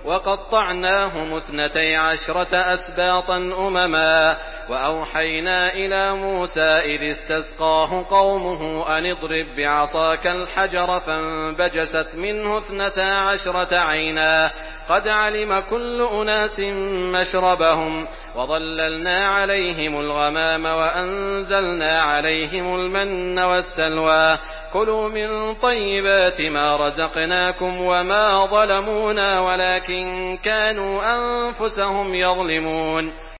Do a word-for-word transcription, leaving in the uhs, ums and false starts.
وقطعناهم اثنتي عشرة أسباطا أمما وأوحينا إلى موسى إذ استسقاه قومه أن اضرب بعصاك الحجر فانبجست منه اثنتا عشرة عينا قد علم كل أناس مشربهم وظللنا عليهم الغمام وأنزلنا عليهم المن والسلوى كلوا من طيبات ما رزقناكم وما ظلمونا ولكن كانوا أنفسهم يظلمون